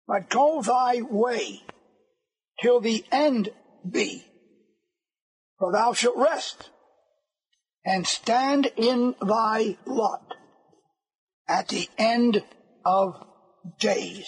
but go thy way till the end be. For thou shalt rest, and stand in thy lot at the end of days.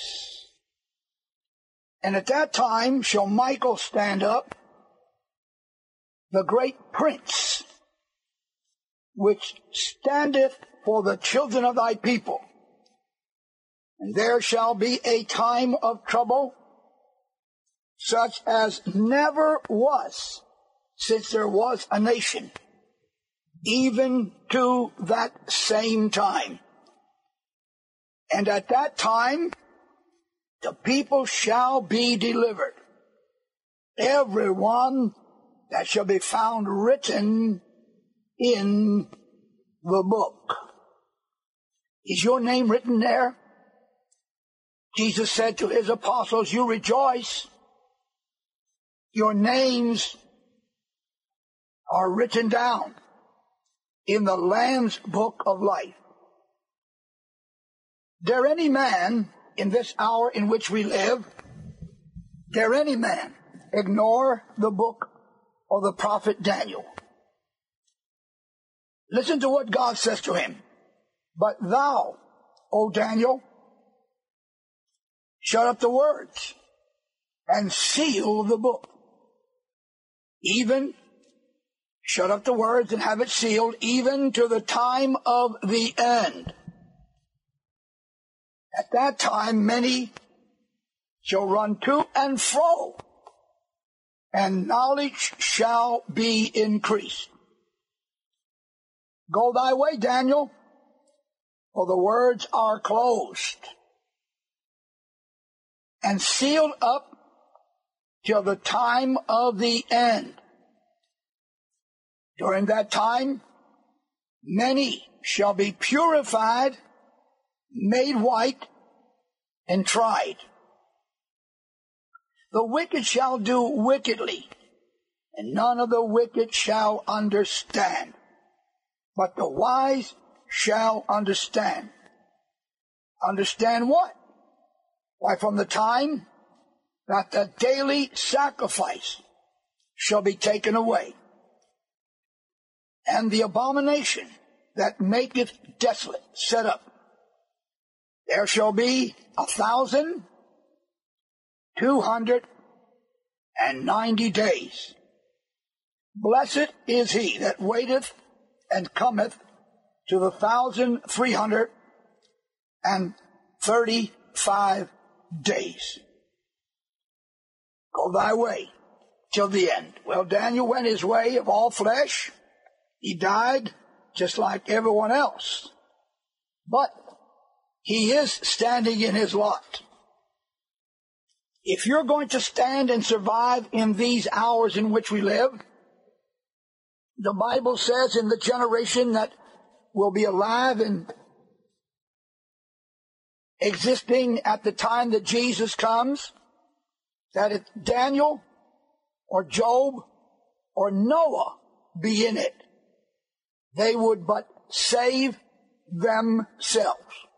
And at that time shall Michael stand up, the great prince, which standeth for the children of thy people. And there shall be a time of trouble, such as never was since there was a nation, even to that same time. And at that time the people shall be delivered, every one that shall be found written in the book. Is your name written there? Jesus said to his apostles, you rejoice. Your names are written down in the Lamb's book of life. Dare any man in this hour in which we live, dare any man ignore the book of the prophet Daniel? Listen to what God says to him. But thou, O Daniel, shut up the words and seal the book. Even shut up the words and have it sealed, even to the time of the end. At that time many shall run to and fro, and knowledge shall be increased. Go thy way, Daniel, for the words are closed and sealed up till the time of the end. During that time, many shall be purified, made white, and tried. The wicked shall do wickedly, and none of the wicked shall understand, but the wise shall understand. Understand what? Why, from the time that the daily sacrifice shall be taken away, and the abomination that maketh desolate set up, there shall be 1,290 days. Blessed is he that waiteth and cometh to the 1,335 days. Go thy way till the end. Well, Daniel went his way of all flesh. He died just like everyone else. But he is standing in his lot. If you're going to stand and survive in these hours in which we live, the Bible says in the generation that will be alive and existing at the time that Jesus comes, that if Daniel or Job or Noah be in it, they would but save themselves.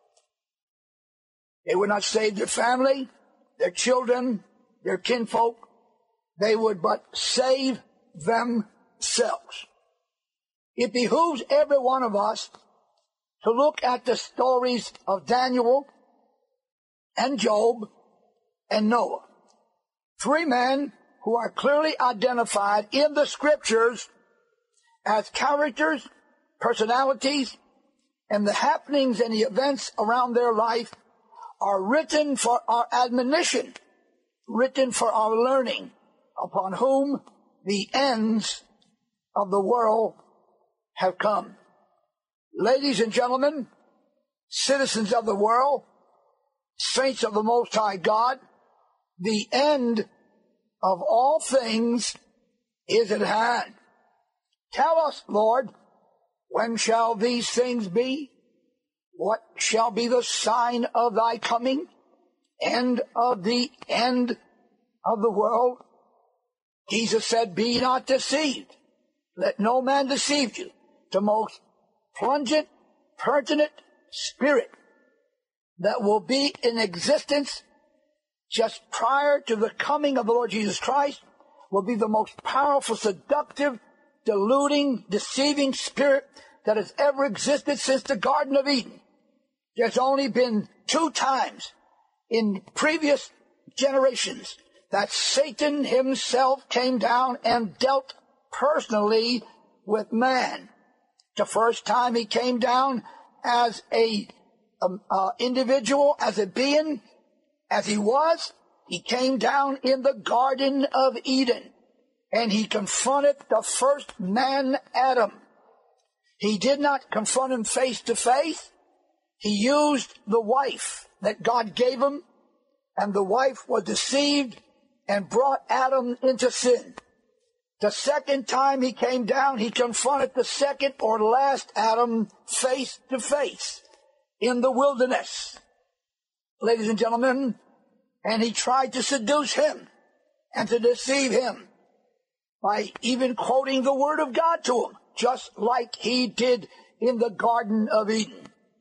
They would not save their family, their children, their kinfolk. They would but save themselves. It behooves every one of us to look at the stories of Daniel and Job and Noah. Three men who are clearly identified in the scriptures as characters, personalities, and the happenings and the events around their life are written for our admonition, written for our learning, upon whom the ends of the world have come. Ladies and gentlemen, citizens of the world, saints of the Most High God, the end of all things is at hand. Tell us, Lord, when shall these things be? What shall be the sign of thy coming, and of the end of the world? Jesus said, be not deceived. Let no man deceive you. The most pungent, pertinent spirit that will be in existence just prior to the coming of the Lord Jesus Christ, will be the most powerful, seductive, deluding, deceiving spirit that has ever existed since the Garden of Eden. There's only been 2 times in previous generations that Satan himself came down and dealt personally with man. The first time he came down as a individual, as a being, as he came down in the Garden of Eden, and he confronted the first man, Adam. He did not confront him face to face. He used the wife that God gave him, and the wife was deceived and brought Adam into sin. The second time he came down, he confronted the second or last Adam face to face in the wilderness, ladies and gentlemen, and he tried to seduce him and to deceive him by even quoting the Word of God to him, just like he did in the Garden of Eden.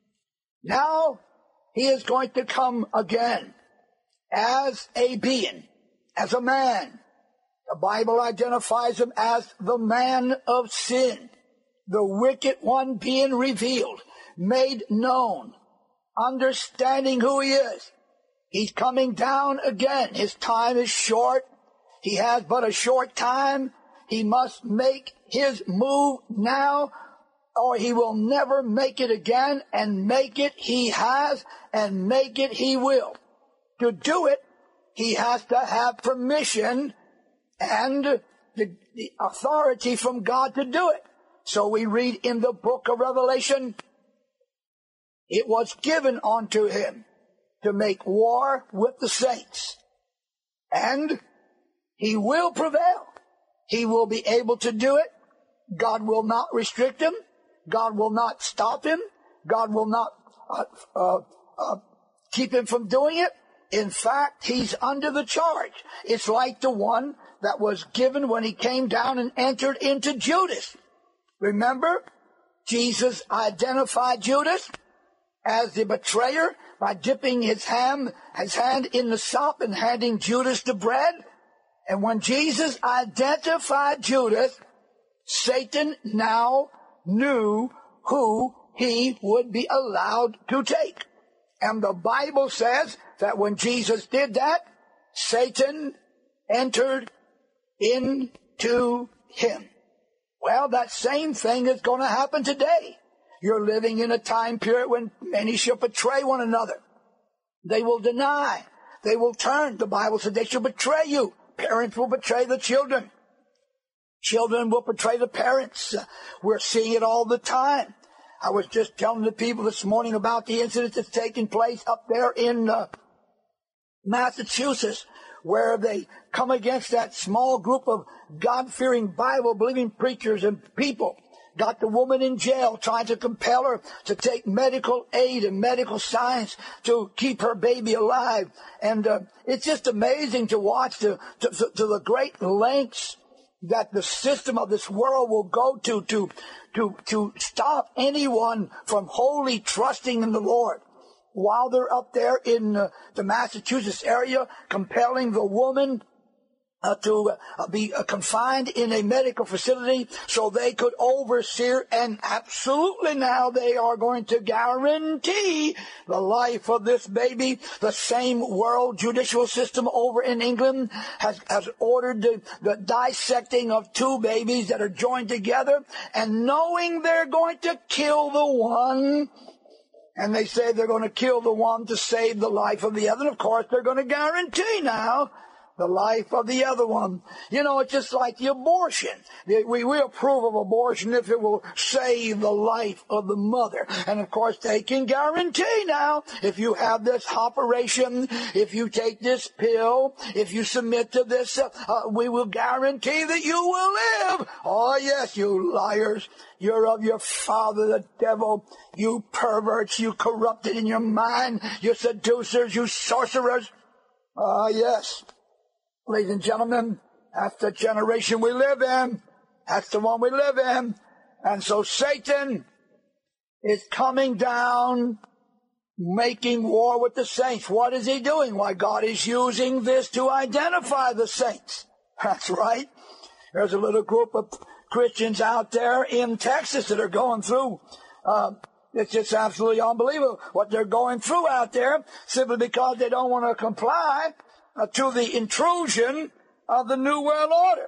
Now he is going to come again as a being, as a man. The Bible identifies him as the man of sin, the wicked one being revealed, made known, understanding who he is. He's coming down again. His time is short. He has but a short time. He must make his move now, or he will never make it again, and make it he has, and make it he will. To do it, he has to have permission and the authority from God to do it. So we read in the book of Revelation, it was given unto him to make war with the saints, and he will prevail. He will be able to do it. God will not restrict him. God will not stop him. God will not keep him from doing it. In fact, he's under the charge. It's like the one that was given when he came down and entered into Judas. Remember, Jesus identified Judas as the betrayer by dipping his hand in the sop and handing Judas the bread. And when Jesus identified Judas, Satan now knew who he would be allowed to take. And the Bible says that when Jesus did that, Satan entered into him. Well, that same thing is going to happen today. You're living in a time period when many shall betray one another. They will deny. They will turn. The Bible said they shall betray you. Parents will betray the children. Children will betray the parents. We're seeing it all the time. I was just telling the people this morning about the incident that's taking place up there in Massachusetts, where they come against that small group of God-fearing, Bible-believing preachers and people. Got the woman in jail, trying to compel her to take medical aid and medical science to keep her baby alive. And it's just amazing to watch to the great lengths that the system of this world will go to stop anyone from wholly trusting in the Lord. While they're up there in the Massachusetts area, compelling the woman to be confined in a medical facility so they could oversee her, and absolutely now they are going to guarantee the life of this baby. The same world judicial system over in England has ordered the dissecting of 2 babies that are joined together, and knowing they're going to kill the one, and they say they're going to kill the one to save the life of the other. And of course, they're going to guarantee now the life of the other one. You know, it's just like the abortion. We approve of abortion if it will save the life of the mother. And of course, they can guarantee now, if you have this operation, if you take this pill, if you submit to this, we will guarantee that you will live. Oh yes, you liars. You're of your father, the devil. You perverts, you corrupted in your mind, you seducers, you sorcerers. Yes. Ladies and gentlemen, that's the generation we live in. That's the one we live in. And so Satan is coming down making war with the saints. What is he doing? Why, God is using this to identify the saints. That's right. There's a little group of Christians out there in Texas that are going through. It's just absolutely unbelievable what they're going through out there, simply because they don't want to comply to the intrusion of the New World Order.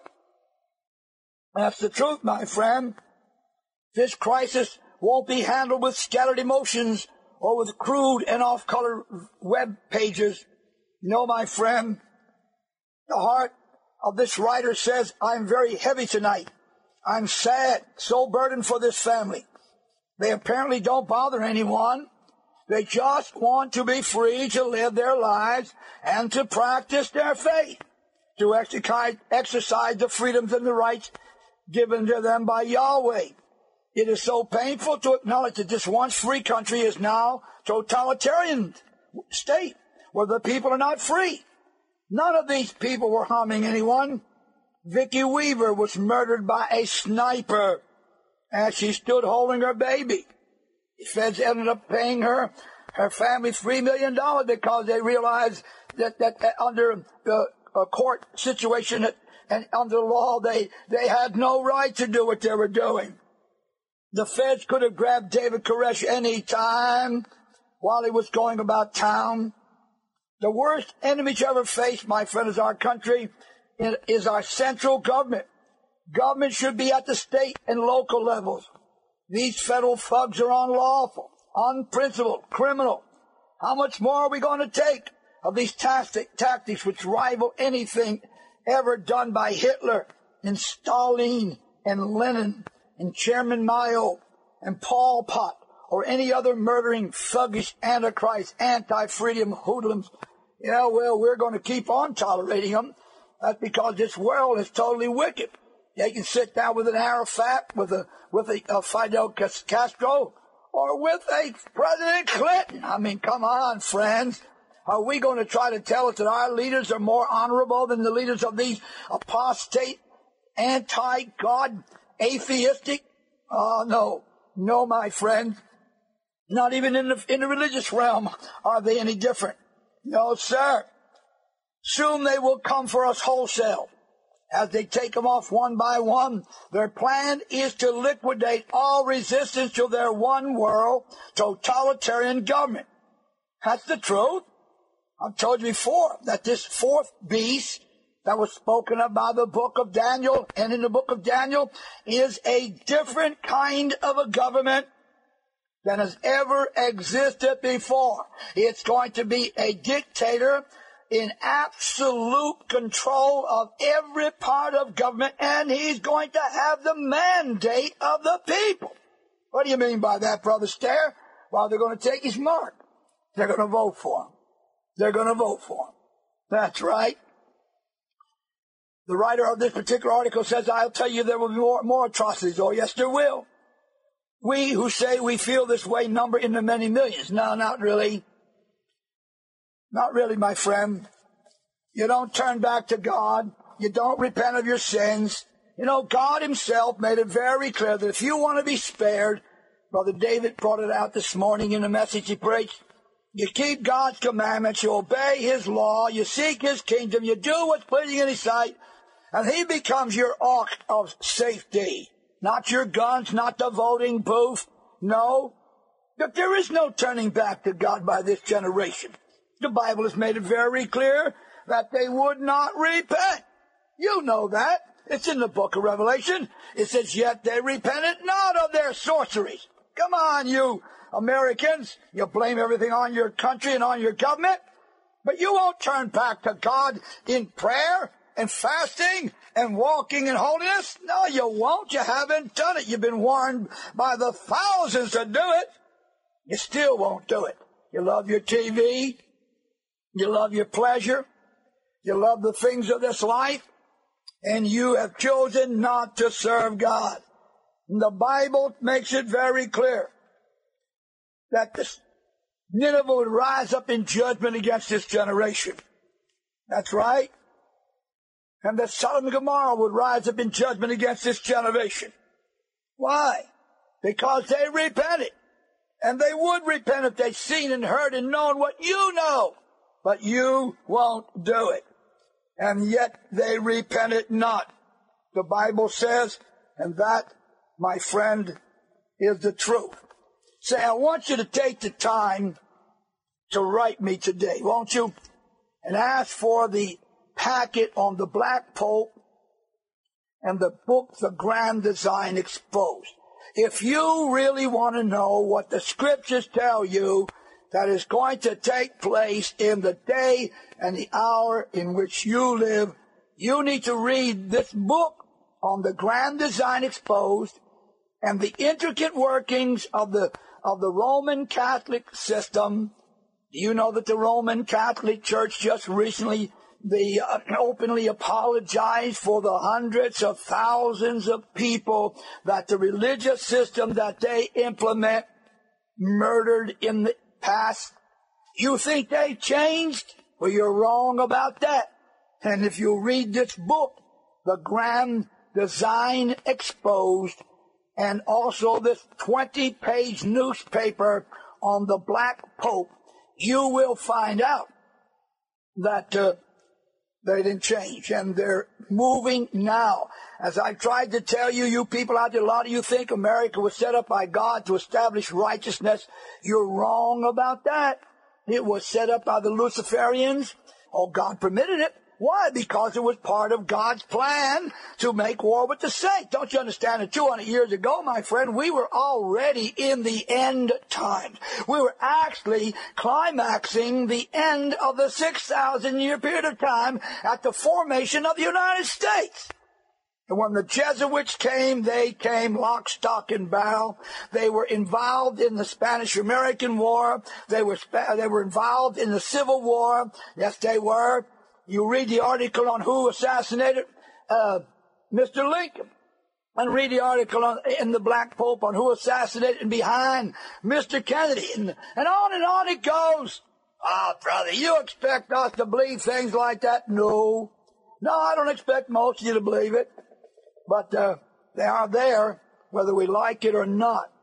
That's the truth, my friend. This crisis won't be handled with scattered emotions or with crude and off-color web pages. No, my friend, the heart of this writer says, I'm very heavy tonight. I'm sad, so burdened for this family. They apparently don't bother anyone. They just want to be free to live their lives and to practice their faith, to exercise the freedoms and the rights given to them by Yahweh. It is so painful to acknowledge that this once free country is now totalitarian state where the people are not free. None of these people were harming anyone. Vicki Weaver was murdered by a sniper as she stood holding her baby. The feds ended up paying her family $3 million because they realized that under a court situation and under law, they had no right to do what they were doing. The feds could have grabbed David Koresh any time while he was going about town. The worst enemy to ever face, my friend, is our country, is our central government. Government should be at the state and local levels. These federal thugs are unlawful, unprincipled, criminal. How much more are we going to take of these tactics which rival anything ever done by Hitler and Stalin and Lenin and Chairman Mao and Pol Pot or any other murdering, thuggish, antichrist, anti-freedom hoodlums? Yeah, well, we're going to keep on tolerating them. That's because this world is totally wicked. They can sit down with an Arafat, with a Fidel Castro, or with a President Clinton. I mean, come on, friends. Are we going to try to tell us that our leaders are more honorable than the leaders of these apostate, anti-God, atheistic? No, my friend. Not even in the religious realm are they any different. No, sir. Soon they will come for us wholesale. As they take them off one by one, their plan is to liquidate all resistance to their one world totalitarian government. That's the truth. I've told you before that this fourth beast that was spoken of by the book of Daniel and in the book of Daniel is a different kind of a government than has ever existed before. It's going to be a dictator in absolute control of every part of government, and he's going to have the mandate of the people. What do you mean by that, Brother Stair? Well, they're going to take his mark. They're going to vote for him. They're going to vote for him. That's right. The writer of this particular article says, I'll tell you there will be more atrocities. Oh, yes, there will. We who say we feel this way number in the many millions. No, not really. Not really, my friend. You don't turn back to God. You don't repent of your sins. You know, God himself made it very clear that if you want to be spared, Brother David brought it out this morning in the message he preached, you keep God's commandments, you obey his law, you seek his kingdom, you do what's pleasing in his sight, and he becomes your ark of safety. Not your guns, not the voting booth. No. But there is no turning back to God by this generation. The Bible has made it very clear that they would not repent. You know that. It's in the book of Revelation. It says, yet they repented not of their sorceries. Come on, you Americans. You blame everything on your country and on your government. But you won't turn back to God in prayer and fasting and walking in holiness. No, you won't. You haven't done it. You've been warned by the thousands to do it. You still won't do it. You love your TV. You love your pleasure. You love the things of this life. And you have chosen not to serve God. And the Bible makes it very clear that Nineveh would rise up in judgment against this generation. That's right. And that Sodom and Gomorrah would rise up in judgment against this generation. Why? Because they repented. And they would repent if they'd seen and heard and known what you know. But you won't do it. And yet they repented not. The Bible says, and that, my friend, is the truth. Say, I want you to take the time to write me today, won't you? And ask for the packet on the Black Pope and the book, The Grand Design Exposed. If you really want to know what the scriptures tell you that is going to take place in the day and the hour in which you live, you need to read this book on the Grand Design Exposed and the intricate workings of the Roman Catholic system. Do you know that the Roman Catholic Church just recently openly apologized for the hundreds of thousands of people that the religious system that they implement murdered in the past? You think they've changed? Well, you're wrong about that. And if you read this book, The Grand Design Exposed, and also this 20-page newspaper on the Black Pope, you will find out that they didn't change, and they're moving now. As I tried to tell you, you people out there, a lot of you think America was set up by God to establish righteousness. You're wrong about that. It was set up by the Luciferians. Oh, God permitted it. Why? Because it was part of God's plan to make war with the saints. Don't you understand that 200 years ago, my friend, we were already in the end times. We were actually climaxing the end of the 6,000-year period of time at the formation of the United States. And when the Jesuits came, they came lock, stock, and barrel. They were involved in the Spanish-American War. They were involved in the Civil War. Yes, they were. You read the article on who assassinated Mr. Lincoln, and read the article in the Black Pope on who assassinated behind Mr. Kennedy, and on it goes. Oh, brother, you expect us to believe things like that? No, I don't expect most of you to believe it, but they are there, whether we like it or not.